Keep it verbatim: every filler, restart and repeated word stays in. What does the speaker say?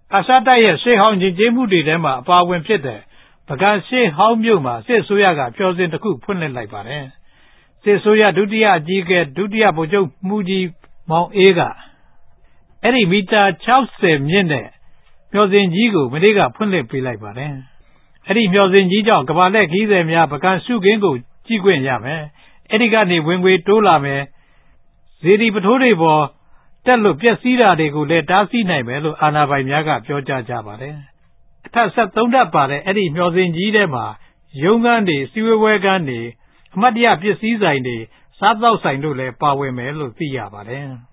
အာရှတိုက်ရဲ့ရှေးဟောင်းယဉ်ကျေးမှုတွေထဲမှာအပါအဝင်ဖြစ်တဲ့ပုဂံရှေးဟောင်းမြို့မှာစစ်အစိုးရကပျော်စင်တစ်ခုဖွင့်လှစ်လိုက်ပါတယ်။စစ်အစိုးရဒုတိယအကြီးအကဲဒုတိယဗိုလ်ချုပ်မှုကြီးမောင်အေးကအဲ့ဒီမီတာ၆၀မြင့်တဲ့မျှော်စင်ကြီးကိုမနေ့ကဖွင့်လှစ်ပေးလိုက်ပါတယ်။အဲ့ဒီမျှော်စင်ကြီးကြောင့်ကမ္ဘာလှည့်ခရီးသည်များပုဂံရှုခင်းကိုကြည့်ခွင့်ရမယ်။အဲ့ဒီကနေဝင်ငွေတိုးလာမယ်။ဇေဒီပထိုးတွေပေါ်တက်လို့ပျက်စီးတာတွေကိုလည်းတားဆီးနိုင်မယ်လို့အာဏာပိုင်များကပြောကြားကြပါတယ်။အထက်ဆက်သုံးဓာတ်ပါတဲ့အဲ့ဒီမျှော်စင်ကြီးထဲမှာရုံးခန်းတွေစီဝဲဝဲခန်းတွေအမှတ်တရပစ္စည်းဆိုင်တွေစားသောက်ဆိုင်တို့လည်းပါဝင်မယ်လို့သိရပါတယ်။